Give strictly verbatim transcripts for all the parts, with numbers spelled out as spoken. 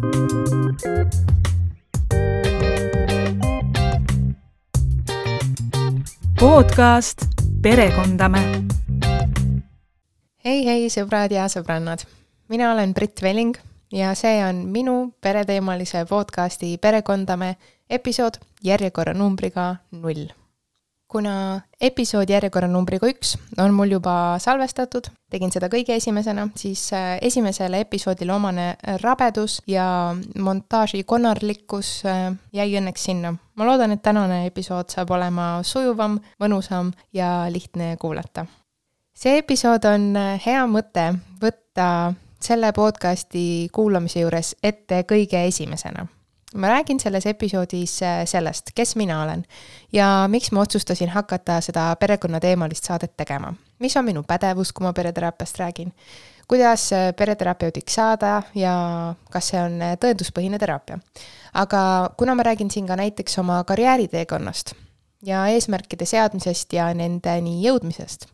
Podcast Perekondame. Hei, hei sõbrad ja sõbrannad. Mina olen Brit Velling ja see on minu pereteemalise podcasti Perekondame episood järjekorra numbriga null. Kuna episood järjekorra numbriga üks on mul juba salvestatud, tegin seda kõige esimesena, siis esimesele episoodile omane rabedus ja montaaži konarlikkus jäi õnneks sinna. Ma loodan, et tänane episood saab olema sujuvam, mõnusam ja lihtne kuulata. See episood on hea mõte võtta selle podcasti kuulamise juures ette kõige esimesena. Ma räägin selles episoodis sellest, kes mina olen ja miks ma otsustasin hakata seda perekonnateemalist saadet tegema. Mis on minu pädevus, kui ma pereteraapiast räägin? Kuidas pereterapeudiks saada ja kas see on tõenduspõhine teraapia? Aga kuna ma räägin siin ka näiteks oma karjääriteekonnast ja eesmärkide seadmisest ja nendeni jõudmisest,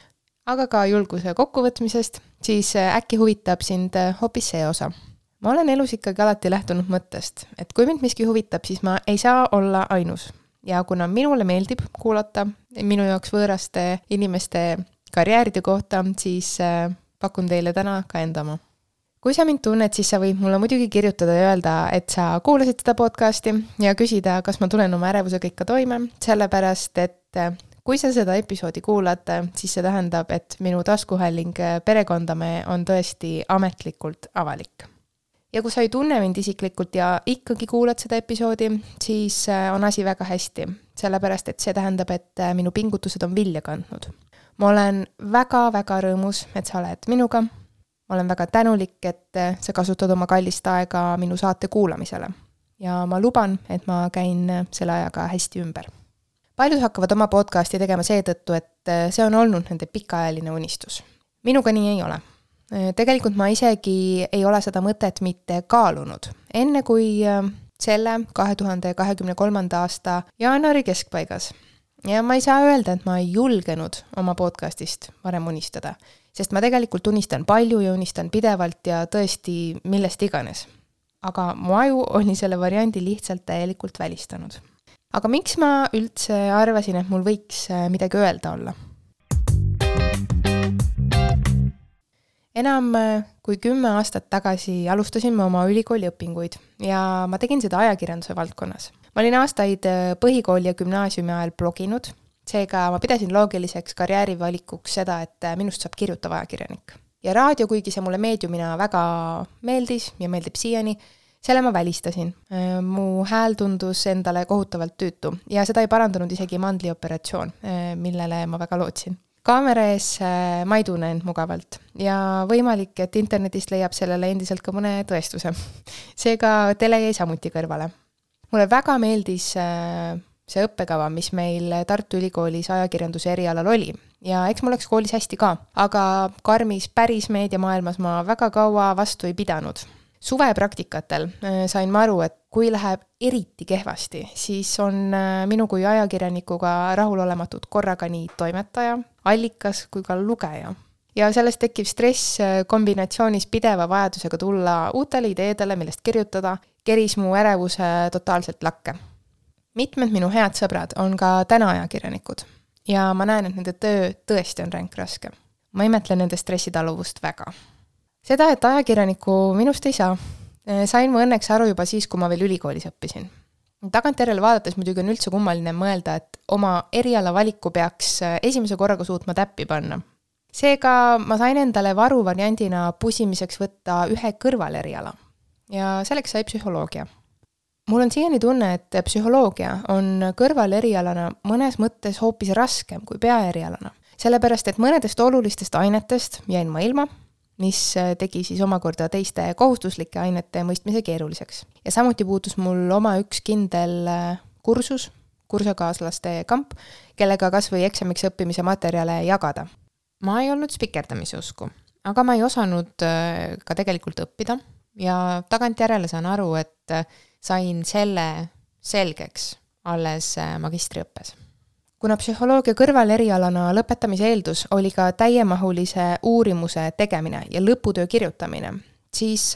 aga ka julguse kokkuvõtmisest, siis äkki huvitab sind hoopis see osa. Ma olen elus ikkagi alati lähtunud mõttest, et kui mind miski huvitab, siis ma ei saa olla ainus. Ja kuna minule meeldib kuulata minu jaoks võõraste inimeste karjääride kohta, siis pakun teile täna ka endama. Kui sa mind tunned, siis sa võid mulle muidugi kirjutada ja öelda, et sa kuulasid seda podcasti ja küsida, kas ma tulen oma ärevusega ikka toime, sellepärast, et kui sa seda episoodi kuulad, siis see tähendab, et minu taskuhälling Perekondame on tõesti ametlikult avalik. Ja kui sa ei tunne mind isiklikult ja ikkagi kuulad seda episoodi, siis on asi väga hästi, sellepärast et see tähendab, et minu pingutused on vilja kandnud. Ma olen väga-väga rõõmus, et sa oled minuga. Ma olen väga tänulik, et sa kasutad oma kallist aega minu saate kuulamisele. Ja ma luban, et ma käin selle ajaga hästi ümber. Paljud hakkavad oma podcasti tegema seetõttu, et see on olnud nende pikaajaline unistus. Minuga nii ei ole. Tegelikult ma isegi ei ole seda mõtet mitte kaalunud. Enne kui selle kahe tuhande kahekümne kolmanda aasta jaanuari keskpaigas. Ja ma ei saa öelda, et ma ei julgenud oma podcastist varem unistada, sest ma tegelikult unistan palju ja unistan pidevalt ja tõesti millest iganes. Aga mu aju oli selle variandi lihtsalt täielikult välistanud. Aga miks ma üldse arvasin, et mul võiks midagi öelda olla? Enam kui kümme aastat tagasi alustasin ma oma ülikooli õpinguid ja ma tegin seda ajakirjanduse valdkonnas. Ma olin aastaid põhikooli ja gümnaasiumi ajal bloginud, seega ma pidasin loogiliseks karjäärivalikuks seda, et minust saab kirjutav ajakirjanik. Ja raadio, kuigi see mulle meediumina väga meeldis ja meeldib siiani, selle ma välistasin. Mu hääl tundus endale kohutavalt tüütu ja seda ei parandanud isegi mandlioperatsioon, millele ma väga lootsin. Kaamera ees ma ei tunne end mugavalt ja võimalik, et internetist leiab sellele endiselt ka mõne tõestuse. Seega tele jäi samuti kõrvale. Mulle väga meeldis see õppekava, mis meil Tartu Ülikoolis ajakirjanduse erialal oli ja eks mul läks koolis hästi ka, aga karmis päris meediamaailmas ma väga kaua vastu ei pidanud. Suvepраktikatel sain ma aru, et kui läheb eriti kehvasti, siis on minu kui ajakirjanikuga rahulolematud korraga nii toimetaja, allikas kui ka lugeja. Ja sellest tekib stress kombinatsioonis pideva vajadusega tulla uutele ideedele, millest kirjutada, keris mu ärevuse totaalselt lakke. Mitmed minu head sõbrad on ka täna ajakirjanikud ja ma näen, et nende töö tõesti on ränk raske. Ma imetlen nende stressitaluvust väga. Seda, et ajakirjaniku minust ei saa, sain ma õnneks aru juba siis, kui ma veel ülikoolis õppisin. Tagantjärele vaadates muidugi on üldse kummaline mõelda, et oma eriala valiku peaks esimese korraga suutma täppi panna. Seega ma sain endale varu variandina pusimiseks võtta ühe kõrval eriala ja selleks sai psühholoogia. Mul on siiani tunne, et psühholoogia on kõrval erialana mõnes mõttes hoopis raskem kui peaerialana, sellepärast et mõnedest olulistest ainetest jäin ma ilma, mis tegi siis omakorda teiste kohustuslike ainete mõistmise keeruliseks. Ja samuti puutus mul oma üks kindel kursus, kursakaaslaste kamp, kellega kas või eksamiks õppimise materjale jagada. Ma ei olnud spikerdamise usku, aga ma ei osanud ka tegelikult õppida ja tagantjärele saan aru, et sain selle selgeks alles magistriõppes. Kuna psühholoogia kõrval erialana lõpetamise eeldus oli ka täiemahulise uurimuse tegemine ja lõputöö kirjutamine, siis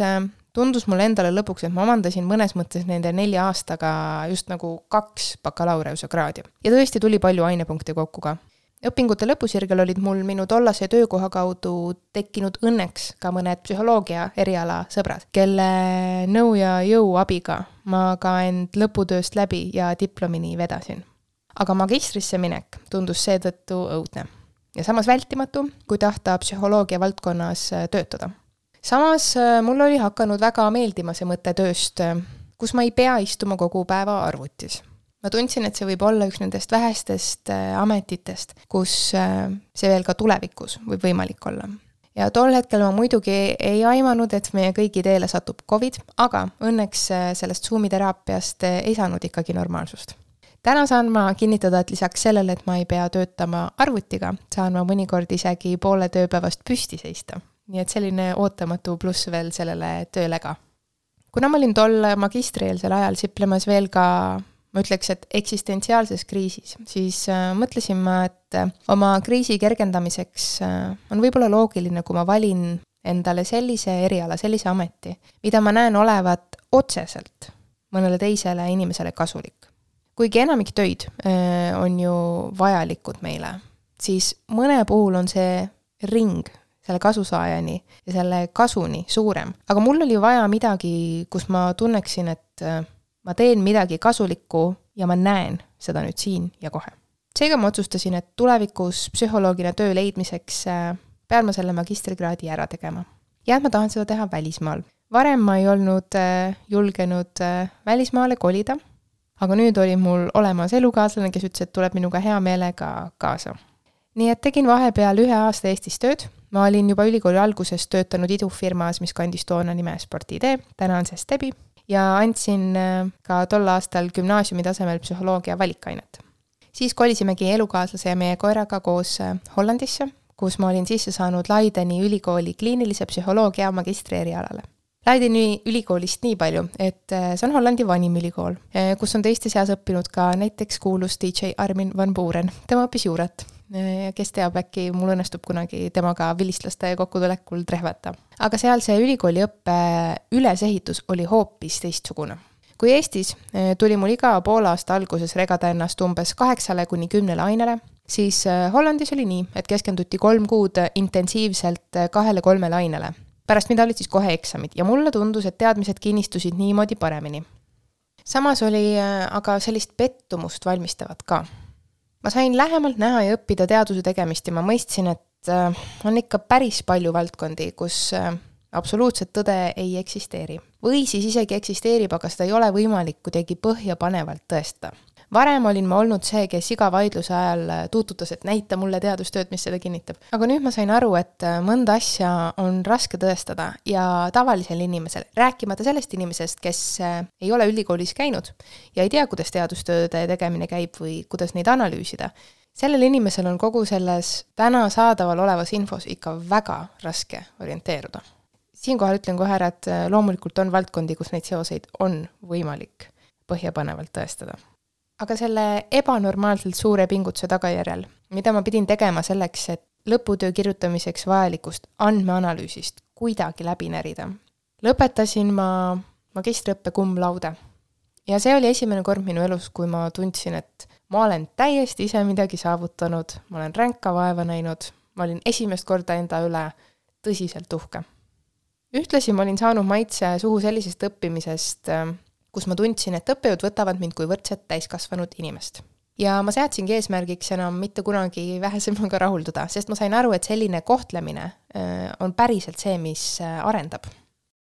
Tundus mulle endale lõpuks, et ma omandasin mõnes mõttes nende nelja aastaga just nagu kaks bakalaureuse kraadi. Ja tõesti tuli palju ainepunkte kokku ka. Õpingute lõpusirgel olid mul minu tollase töökoha kaudu tekkinud õnneks ka mõned psühholoogia eriala sõbrad, kelle nõu ja jõu abiga ma ka end lõputööst läbi ja diplomini vedasin. Aga magistrisse minek tundus seetõttu õudne ja samas vältimatu, kui tahta psühholoogia valdkonnas töötada. Samas mul oli hakanud väga meeldima see mõte tööst, kus ma ei pea istuma kogu päeva arvutis. Ma tundsin, et see võib olla üks nendest vähestest ametitest, kus see veel ka tulevikus võib võimalik olla. Ja tol hetkel ma muidugi ei aimanud, et meie kõigi teele satub COVID, aga õnneks sellest Zoomi teraapiast ei saanud ikkagi normaalsust. Täna saan ma kinnitada, et lisaks sellele, et ma ei pea töötama arvutiga, saan ma mõnikord isegi poole tööpäevast püsti seista. Nii et selline ootamatu pluss veel sellele tööle ka. Kuna ma olin tol magistrieelsel ajal siplemas veel ka ma ütleks, et eksistentsiaalses kriisis, siis äh, mõtlesin ma, et äh, oma kriisi kergendamiseks äh, on võib-olla loogiline, kui ma valin endale sellise eriala, sellise ameti, mida ma näen olevat otseselt mõnele teisele inimesele kasulik. Kuigi enamik töid äh, on ju vajalikud meile, siis mõne puhul on see ring selle kasusaajani ja selle kasuni suurem. Aga mul oli vaja midagi, kus ma tunneksin, et äh, ma teen midagi kasulikku ja ma näen seda nüüd siin ja kohe. Seega ma otsustasin, et tulevikus psühholoogina töö leidmiseks pean ma selle magistrikraadi ära tegema. Ja ma tahan seda teha välismaal. Varem ma ei olnud julgenud välismaale kolida, aga nüüd oli mul olemas elukaaslane, kes ütles, et tuleb minuga hea meelega kaasa. Nii et tegin vahepeal ühe aasta Eestis tööd. Ma olin juba ülikooli alguses töötanud idufirmas, mis kandis toona nime Sportidee, täna on see Stebi. Ja andsin ka tol aastal gümnaasiumi tasemel psühholoogia valikainet. Siis kolisimegi elukaaslase ja meie koeraga koos Hollandisse, kus ma olin sisse saanud Leideni ülikooli kliinilise psühholoogia magistrierialale. Leideni ülikoolist nii palju, et see on Hollandi vanim ülikool, kus on teiste seas õppinud ka näiteks kuulus D J Armin van Buuren. Tema õppis juuret. Kes teab, äkki mul õnnestub kunagi temaga vilistlaste kokkutulekul trehvata. Aga seal see ülikooli õppe ülesehitus oli hoopis teistsugune. Kui Eestis tuli mul iga pool aasta alguses regada ennast umbes kaheksale kuni kümnele ainele, siis Hollandis oli nii, et keskenduti kolm kuud intensiivselt kahele kolmele ainele. Pärast mida olid siis kohe eksamid ja mulle tundus, et teadmised kinnistusid niimoodi paremini. Samas oli aga sellist pettumust valmistavat ka. Ma sain lähemalt näha ja õppida teaduse tegemist ja ma mõistsin, et on ikka päris palju valdkondi, kus absoluutset tõde ei eksisteeri. Või siis isegi eksisteerib, aga seda ei ole võimalik kuidagi põhjapanevalt tõesta. Varem olin ma olnud see, kes iga vaidluse ajal tuututas, et näita mulle teadustööd, mis seda kinnitab. Aga nüüd ma sain aru, et mõnda asja on raske tõestada ja tavalisel inimesel, rääkimata sellest inimesest, kes ei ole ülikoolis käinud ja ei tea, kuidas teadustööde tegemine käib või kuidas neid analüüsida. Sellel inimesel on kogu selles täna saadaval olevas infos ikka väga raske orienteeruda. Siinkohal ütlen kohe ära, et loomulikult on valdkondi, kus neid seoseid on võimalik põhjapanevalt tõestada. Aga selle ebanormaalselt suure pingutuse tagajärjel, mida ma pidin tegema selleks, et lõputöö kirjutamiseks vajalikust andmeanalüüsist kuidagi läbi närida. Lõpetasin ma magistriõppe cum laude. Ja see oli esimene kord minu elus, kui ma tundsin, et ma olen täiesti ise midagi saavutanud, ma olen ränka vaeva näinud, ma olin esimest korda enda üle tõsiselt uhke. Ühtlasi ma olin saanud maitse suhu sellisest õppimisest, kus ma tundsin, et õppejõud võtavad mind kui võrdset täiskasvanud inimest. Ja ma seadsingi eesmärgiks enam mitte kunagi vähesemaga rahulduda, sest ma sain aru, et selline kohtlemine on päriselt see, mis arendab.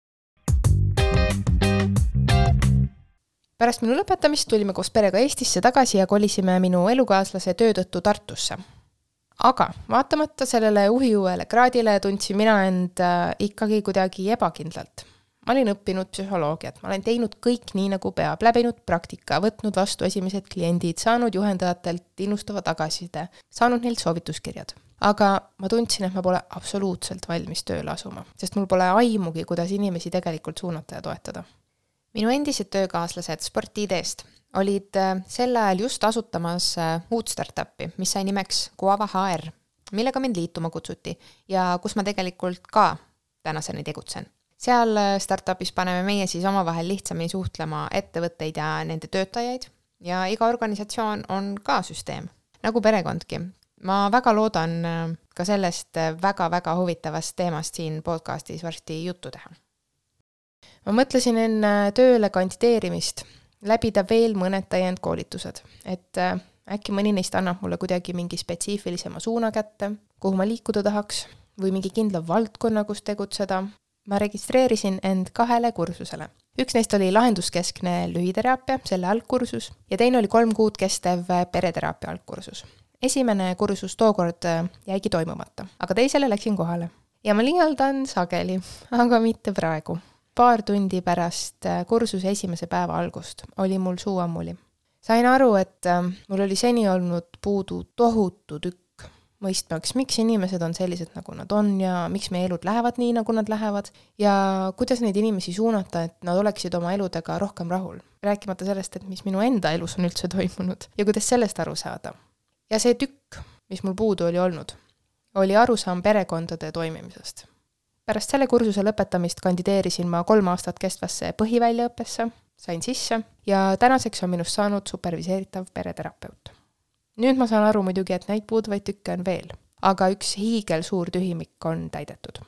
Pärast minu lõpetamist tulime koos perega Eestisse tagasi ja kolisime minu elukaaslase töö tõttu Tartusse. Aga vaatamata sellele uhiuele kraadile tundsin mina end ikkagi kuidagi ebakindlalt. Ma olin õppinud psühholoogiat, ma olen teinud kõik nii nagu peab, läbinud praktika, võtnud vastu esimesed kliendid, saanud juhendajatelt innustava tagasiside, saanud neilt soovituskirjad. Aga ma tundsin, et ma pole absoluutselt valmis tööle asuma, sest mul pole aimugi, kuidas inimesi tegelikult suunata ja toetada. Minu endised töökaaslased Sportideest olid sel ajal just asutamas uut startupi, mis sai nimeks Guava H R, millega mind liituma kutsuti ja kus ma tegelikult ka tänaseni tegutsen. seal startupis paneme meie siis omavahel lihtsamini suhtlema ettevõtteid ja nende töötajaid ja iga organisatsioon on ka süsteem, nagu perekondki. Ma väga loodan ka sellest väga-väga huvitavast teemast siin podcastis varsti juttu teha. Ma mõtlesin enne tööle kandideerimist läbida veel mõned täiendkoolitused, et äkki mõni neist annab mulle kuidagi mingi spetsiifilisema suuna kätte, kuhu ma liikuda tahaks, või mingi kindla valdkonna, kus tegutseda. Ma registreerisin end kahele kursusele. Üks neist oli lahenduskeskne lühiteraapia, selle algkursus, ja teine oli kolm kuud kestev pereteraapia algkursus. Esimene kursus tookord jäigi toimumata, aga teisele läksin kohale. Ja ma liialdan sageli, aga mitte praegu. Paar tundi pärast kursuse esimese päeva algust oli mul suu ammuli. Sain aru, et mul oli seni olnud puudu tohutu tükk mõistmaks, miks inimesed on sellised, nagu nad on ja miks meie elud lähevad nii, nagu nad lähevad ja kuidas neid inimesi suunata, et nad oleksid oma eludega rohkem rahul. Rääkimata sellest, et mis minu enda elus on üldse toimunud ja kuidas sellest aru saada. Ja see tükk, mis mul puudu oli olnud, oli arusaam perekondade toimimisest. Pärast selle kursuse lõpetamist kandideerisin ma kolm aastat kestvasse põhiväljaõppesse, sain sisse ja tänaseks on minust saanud superviseeritav pereterapeut. Nüüd ma saan aru muidugi, et neid puuduvaid tükke on veel, aga üks hiigel suur tühimik on täidetud.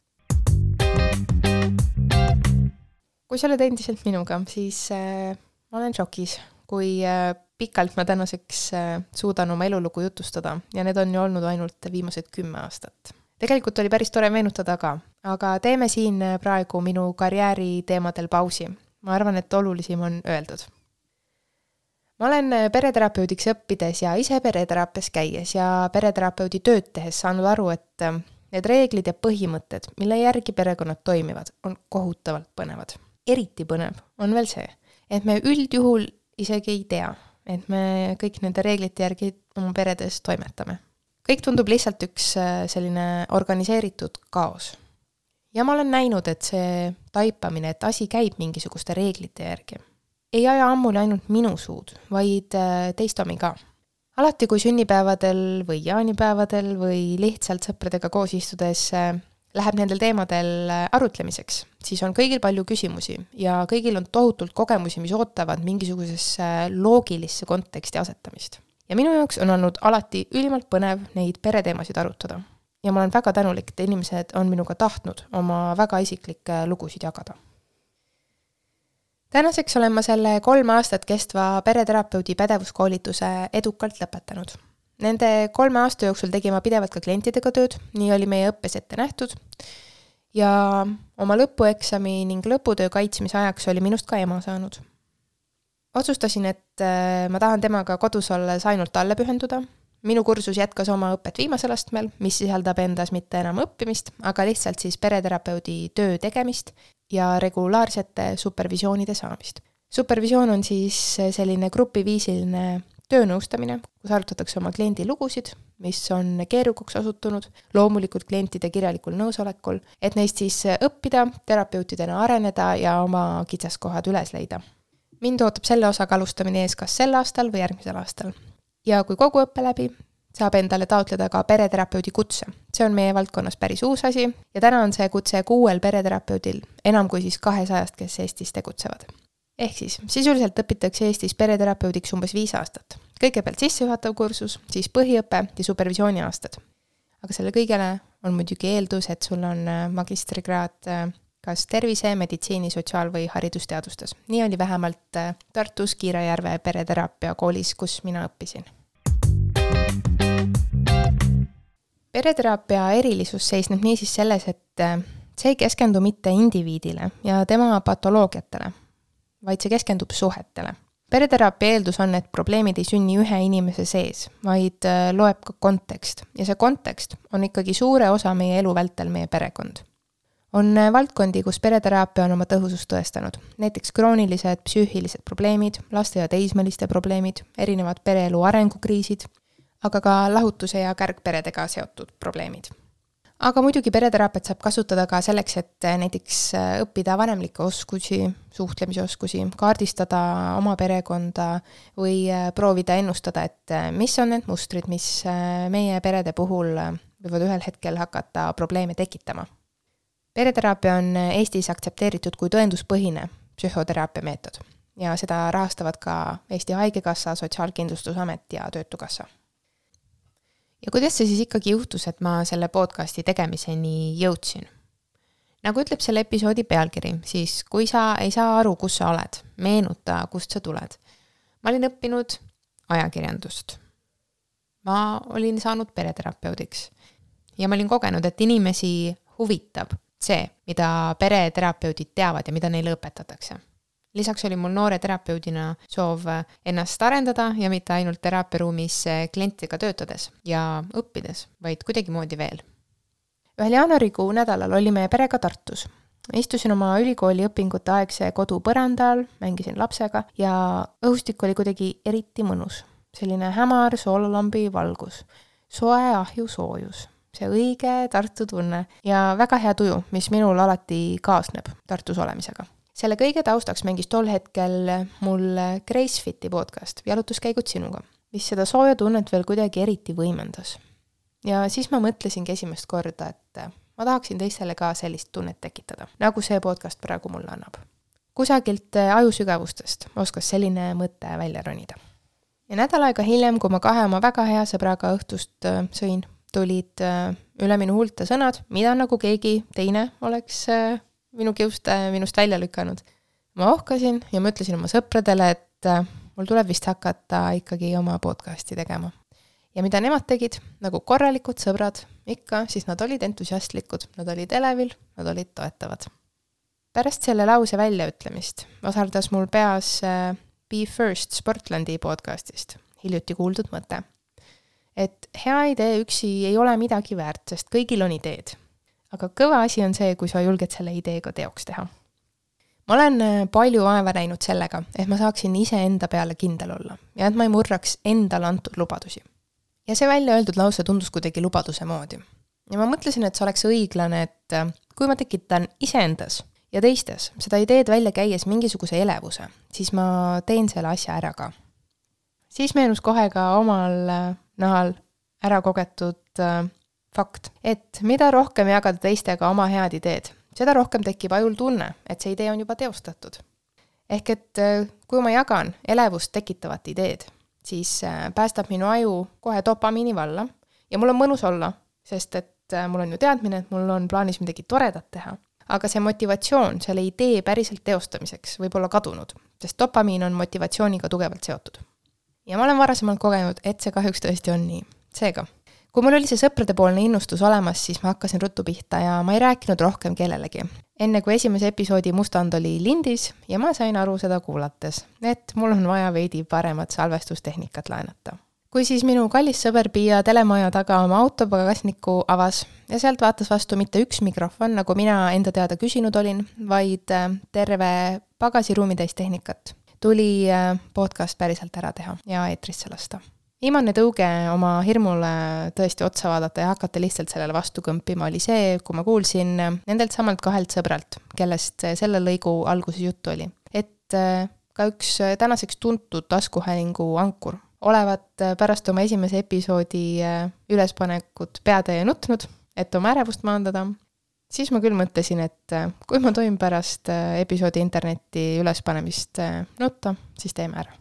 Kui sa oled endiselt minuga, siis äh, ma olen šokis, kui äh, pikalt ma tänaseks äh, suudan oma elulugu jutustada ja need on ju olnud ainult viimased kümme aastat. Tegelikult oli päris tore meenutada ka, aga teeme siin praegu minu karjääri teemadel pausi. Ma arvan, et olulisim on öeldud. Ma olen pereterapeudiks õppides ja ise pereteraapias käies ja pereterapeudi tööd tehes saanud aru, et need reeglid ja põhimõtted, mille järgi perekonnad toimivad, on kohutavalt põnevad. Eriti põnev on veel see, et me üldjuhul isegi ei tea, et me kõik nende reeglite järgi oma peredes toimetame. Kõik tundub lihtsalt üks selline organiseeritud kaos. Ja ma olen näinud, et see taipamine, et asi käib mingisuguste reeglite järgi, ei aja ammuli ainult minu suud, vaid teist omi ka. Alati kui sünnipäevadel või jaanipäevadel või lihtsalt sõpradega koos istudes läheb nendel teemadel arutlemiseks, siis on kõigil palju küsimusi ja kõigil on tohutult kogemusi, mis ootavad mingisugusesse loogilisse konteksti asetamist. Ja minu jaoks on olnud alati ülimalt põnev neid pereteemasid arutada. Ja ma olen väga tänulik, et inimesed on minuga tahtnud oma väga isiklikke lugusid jagada. Tänaseks olen ma selle kolm aastat kestva pereterapeudi pädevuskoolituse edukalt lõpetanud. Nende kolme aasta jooksul tegin ma pidevalt ka klientidega tööd, nii oli meie õppes ette nähtud. Ja oma lõpueksami ning lõputöö kaitsmise ajaks oli minust ka ema saanud. Otsustasin, et ma tahan temaga kodus olles ainult talle pühenduda. Minu kursus jätkas oma õpet viimasel astmel, mis sisaldab endas mitte enam õppimist, aga lihtsalt siis pereterapeudi töö tegemist ja regulaarsete supervisioonide saamist. Supervisioon on siis selline grupiviisiline töönõustamine, kus arutatakse oma kliendi lugusid, mis on keerukaks osutunud, loomulikult klientide kirjalikul nõusolekul, et neist siis õppida, terapeutidena areneda ja oma kitsaskohad üles leida. Mind ootab selle osaga alustamine ees kas sel aastal või järgmisel aastal. Ja kui kogu õppe läbi, saab endale taotleda ka pereterapeudi kutse. See on meie valdkonnas päris uus asi ja täna on see kutse kuuel pereterapeudil, enam kui siis kahesajast, kes Eestis tegutsevad. Ehk siis, sisuliselt õpitakse Eestis pereterapeudiks umbes viis aastat. Kõigepealt sissejuhatav kursus, siis põhiõpe ja supervisiooni aastad. Aga selle kõigele on muidugi eeldus, et sul on magistrikraad kas tervise, meditsiini, sotsiaal- või haridusteadustes. Nii oli vähemalt Tartus Kiirajärve pereteraapia koolis, kus mina õppisin. Pereteraapia erilisus seisneb niisiis selles, et see ei keskendu mitte indiviidile ja tema patoloogiatele, vaid see keskendub suhetele. Pereteraapia eeldus on, et probleemid ei sünni ühe inimese sees, vaid loeb ka kontekst. Ja see kontekst on ikkagi suure osa meie elu vältel meie perekond. On valdkondi, kus pereteraapia on oma tõhusust tõestanud. Näiteks kroonilised psüühilised probleemid, laste ja teismeliste probleemid, erinevad pereelu arengukriisid, aga ka lahutuse ja kärgperedega seotud probleemid. Aga muidugi pereteraapiat saab kasutada ka selleks, et näiteks õppida vanemlikke oskusi, suhtlemisoskusi, kaardistada oma perekonda või proovida ennustada, et mis on need mustrid, mis meie perede puhul võivad ühel hetkel hakata probleeme tekitama. Pereteraapia on Eestis aktsepteeritud kui tõenduspõhine psühhoteraapia meetod ja seda rahastavad ka Eesti Haigekassa, Sotsiaalkindlustusamet ja Töötukassa. Ja kuidas see siis ikkagi juhtus, et ma selle podcasti tegemiseni jõudsin? Nagu ütleb selle episoodi pealkiri, siis kui sa ei saa aru, kus sa oled, meenuta, kust sa tuled. Ma olin õppinud ajakirjandust. Ma olin saanud pereterapeudiks ja ma olin kogenud, et inimesi huvitab see, mida pereterapeudid teavad ja mida neile õpetatakse. Lisaks oli mul noore terapeudina soov ennast arendada ja mitte ainult teraapiaruumis klientiga töötades ja õppides, vaid kuidagi moodi veel. Ühel jaanuarikuu nädalal oli meie perega Tartus. Istusin oma ülikooli õpingute aegse kodu põrandal, mängisin lapsega ja õhustik oli kuidagi eriti mõnus. Selline hämar soololambi valgus, soe ahju soojus, see õige Tartu tunne ja väga hea tuju, mis minul alati kaasneb Tartus olemisega. Selle kõige taustaks mängis tol hetkel mul Gracefiti podcast Jalutuskäigud sinuga, mis seda sooja tunnet veel kuidagi eriti võimendas. Ja siis ma mõtlesingi esimest korda, et ma tahaksin teistele ka sellist tunnet tekitada, nagu see podcast praegu mulle annab. Kusagilt ajusügavustest oskas selline mõte välja ronida. Ja nädal aega hiljem, kui ma kahe oma väga hea sõbraga õhtust sõin, tulid üle minu huulte sõnad, mida nagu keegi teine oleks minu kiust minust välja lükanud. Ma ohkasin ja mõtlesin oma sõpradele, et mul tuleb vist hakata ikkagi oma podcasti tegema. Ja mida nemad tegid, nagu korralikud sõbrad, ikka, siis nad olid entusiastlikud, nad olid elevil, nad olid toetavad. Pärast selle lause väljaütlemist osardas mul peas Be First Sportlandi podcastist, hiljuti kuuldud mõte. Et hea idee üksi ei ole midagi väärt, sest kõigil on ideed. Aga kõva asi on see, kui sa julged selle ideega teoks teha. Ma olen palju aeva näinud sellega, et ma saaksin ise enda peale kindel olla ja et ma ei murraks endale antud lubadusi. Ja see välja öeldud lause tundus kuidagi lubaduse moodi. Ja ma mõtlesin, et see oleks õiglane, et kui ma tekitan iseendas ja teistes seda ideed välja käies mingisuguse elevuse, siis ma teen selle asja ära ka. Siis meenus kohe ka omal nahal ära kogetud fakt, et mida rohkem jagada teistega oma head ideed, seda rohkem tekib ajul tunne, et see idee on juba teostatud. Ehk et kui ma jagan elevust tekitavat ideed, siis päästab minu aju kohe dopamiini valla ja mul on mõnus olla, sest et mul on ju teadmine, et mul on plaanis midagi toredat teha. Aga see motivatsioon selle idee päriselt teostamiseks võib olla kadunud, sest dopamiin on motivatsiooniga tugevalt seotud. Ja ma olen varasemalt kogenud, et see kahjuks tõesti on nii. Seega, kui mul oli see sõpradepoolne innustus olemas, siis ma hakkasin ruttu pihta ja ma ei rääkinud rohkem kellelegi. Enne kui esimese episoodi mustand oli lindis ja ma sain aru seda kuulates, et mul on vaja veidi paremat salvestustehnikat laenata. Kui siis minu kallis sõber Pia telemaja taga oma autopagasniku avas ja sealt vaatas vastu mitte üks mikrofon, nagu mina enda teada küsinud olin, vaid terve pagasiruumitäis tehnikat, tuli podcast päriselt ära teha ja eetrisse lasta. Viimane tõuge oma hirmule tõesti otsa vaadata ja hakata lihtsalt sellele vastu kõmpima oli see, kui ma kuulsin nendelt samalt kahelt sõbralt, kellest selle lõigu alguses juttu oli, et ka üks tänaseks tuntud taskuhäälingu ankur olevat pärast oma esimese episoodi ülespanekut peatäie nutnud, et oma ärevust maandada, siis ma küll mõtlesin, et kui ma tohin pärast episoodi interneti ülespanemist nutta, siis teeme ära.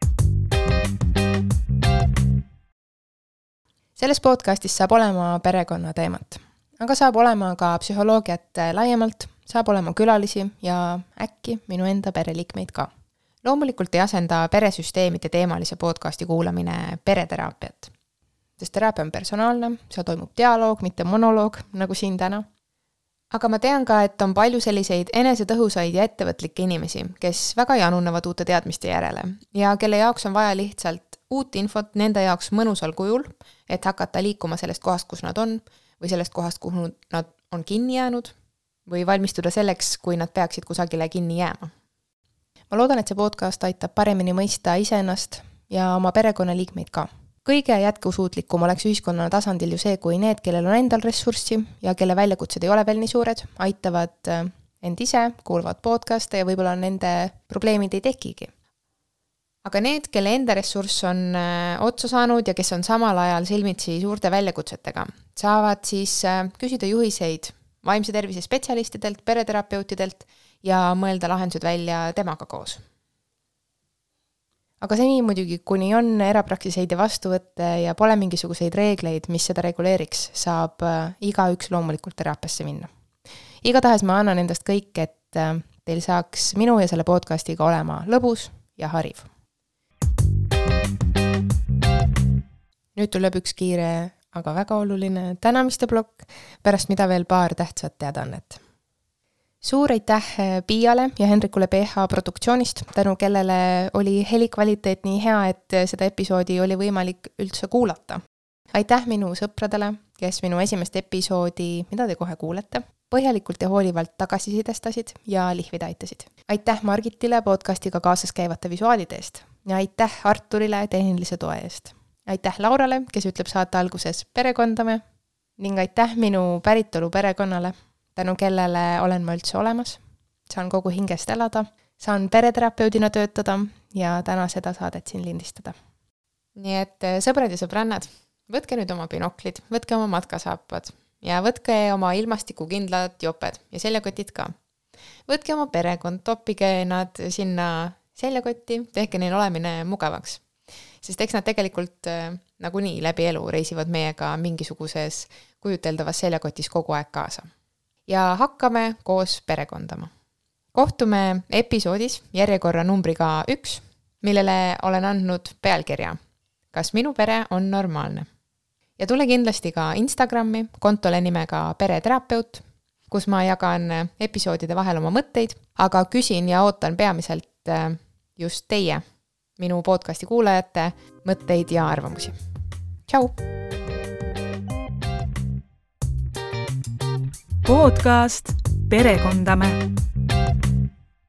Selles podcastis saab olema perekonna teemat, aga saab olema ka psühholoogiat laiemalt, saab olema külalisi ja äkki minu enda pereliikmeid ka. Loomulikult ei asenda peresüsteemide teemalise podcasti kuulamine pereteraapiat, sest teraapia on personaalne, seal toimub dialoog, mitte monoloog, nagu siin täna. Aga ma tean ka, et on palju selliseid enesetõhusaid ja ettevõtlikke inimesi, kes väga janunevad uute teadmiste järele ja kelle jaoks on vaja lihtsalt uut infot nende jaoks mõnusal kujul, et hakata liikuma sellest kohast, kus nad on, või sellest kohast, kuhu nad on kinni jäänud, või valmistuda selleks, kui nad peaksid kusagile kinni jääma. Ma loodan, et see podcast aitab paremini mõista iseennast ja oma perekonnaliikmeid ka. Kõige jätkusuutlikum oleks ühiskonna tasandil ju see, kui need, kellel on endal ressurssi ja kelle väljakutsed ei ole veel nii suured, aitavad end ise, kuulavad podcaste ja võib-olla nende probleemid ei tekigi. Aga need, kelle enda ressurss on otsa saanud ja kes on samal ajal silmitsi suurte väljakutsetega, saavad siis küsida juhiseid vaimse tervise spetsialistidelt, pereterapeutidelt ja mõelda lahendused välja temaga koos. Aga seni muidugi, kuni on erapraksiseid ja vastuvõtte ja pole mingisuguseid reegleid, mis seda reguleeriks, saab igaüks loomulikult teraapiasse minna. Igatahes ma annan endast kõik, et teil saaks minu ja selle podcastiga olema lõbus ja hariv. Nüüd tuleb üks kiire, aga väga oluline tänamiste plokk, pärast mida veel paar tähtsat teadaannet. Suur aitäh Piiale ja Henrikule P H produktsioonist, tänu kellele oli helikvaliteet nii hea, et seda episoodi oli võimalik üldse kuulata. Aitäh minu sõpradele, kes minu esimest episoodi, mida te kohe kuulete, põhjalikult ja hoolivalt tagasisidestasid ja lihvida aitasid. Aitäh Margitile podcastiga kaasas käivate visuaalide eest ja aitäh Arturile tehnilise toe eest. Aitäh Laurale, kes ütleb saate alguses perekondame ning aitäh minu päritolu perekonnale, tänu kellele olen ma üldse olemas, saan kogu hingest elada, saan pereterapeudina töötada ja täna seda saadet siin lindistada. Nii et sõbrad ja sõbrannad, võtke nüüd oma binoklid, võtke oma matkasaapad ja võtke oma ilmastikukindlad joped ja seljakotid ka. Võtke oma perekond, toppige nad sinna seljakotti, tehke neil olemine mugavaks. Sest eks nad tegelikult nagunii läbi elu reisivad meiega mingisuguses kujuteldavas seljakotis kogu aeg kaasa. Ja hakkame koos perekondama. Kohtume episoodis järjekorra numbriga üks, millele olen andnud pealkirja. Kas minu pere on normaalne? Ja tule kindlasti ka Instagrami kontole nimega pereterapeut, kus ma jagan episoodide vahel oma mõtteid, aga küsin ja ootan peamiselt just teie, minu podcasti kuulajate mõtteid ja arvamusi. Tšau! Podcast Perekondame.